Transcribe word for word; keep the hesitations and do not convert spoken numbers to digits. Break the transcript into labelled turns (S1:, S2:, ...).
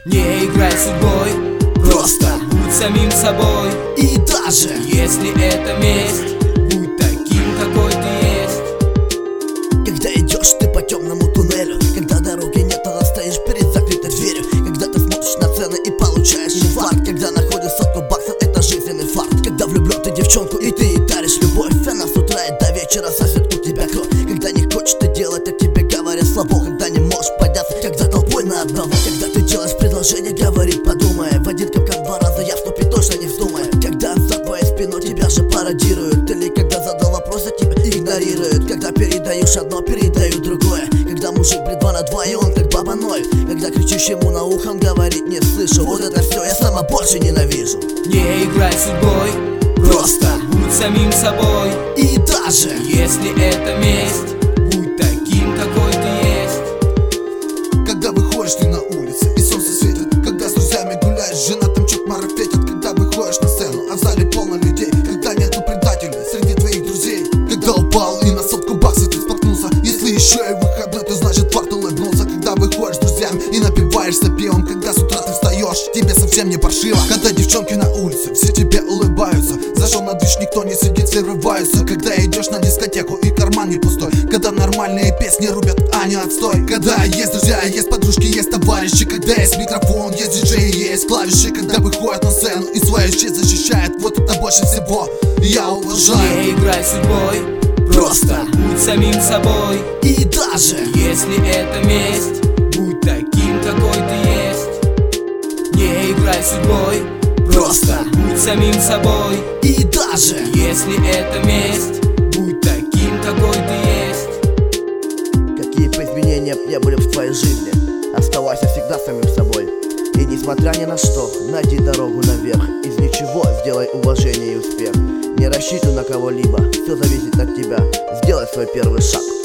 S1: Не играй судьбой, просто будь самим собой.
S2: И даже
S1: если это месть, будь таким, какой ты есть.
S2: Когда идешь ты по темному туннелю, когда дороги нет, тогда стоишь перед закрытой дверью. Когда ты смотришь на цены и получаешь инфаркт, когда находишь сотку баксов, это жизненный факт. Когда влюблен ты в девчонку и ты ей даришь любовь, она с утра и до вечера сосет у тебя кровь. Когда не хочешь ты делать, так тебе говорят слабо. Когда не можешь подняться, когда толпой на одного. Когда ты делаешь предложение, говорить подумая. В один капкан два раза я вступить точно не вздумая. Когда за твоей спиной тебя же пародируют, или когда задал вопрос, а тебя игнорируют. Когда передаешь одно, передаю другое. Когда мужик блин два на два и он как баба ноль. Когда кричишь ему на ухо, он говорит не слышу. Вот это все я сама больше ненавижу.
S1: Не играй судьбой, просто будь самим собой.
S2: И даже
S1: если это месть, будь таким, какой ты есть.
S3: Когда выходишь ты на улице и солнце светит, когда с друзьями гуляешь, жена там чуть марафетит. Когда выходишь на сцену, а в зале полно людей, когда нету предателей среди твоих друзей. Когда упал и на сотку баксов ты споткнулся, если еще и выходной, то значит фарт улыбнулся. Когда выходишь с друзьями и напиваешься пивом, когда с утра ты встаешь, тебе совсем не паршиво. Когда девчонки на улице, все тебе улыбаются, зашел на движ, никто не сидит, все рываются. Когда идешь на дискотеку и карман не пустой, когда нормальные песни рубят, а не отстой. Когда есть друзья, есть подружки, есть товарищи, когда есть микрофон, есть диджей, есть клавиши. Когда выходят на сцену и свою честь защищает, вот это больше всего я уважаю.
S1: Не играй судьбой, просто будь самим собой.
S2: И даже
S1: если это месть, будь таким, какой ты есть. Не играй судьбой, просто будь самим собой.
S2: И даже
S1: если это месть, будь таким, какой ты есть.
S2: какие бы изменения не были в твоей жизни, оставайся всегда самим собой. И несмотря ни на что, найди дорогу наверх. Из ничего сделай уважение и успех. Не рассчитывай на кого-либо, все зависит от тебя. Сделай свой первый шаг.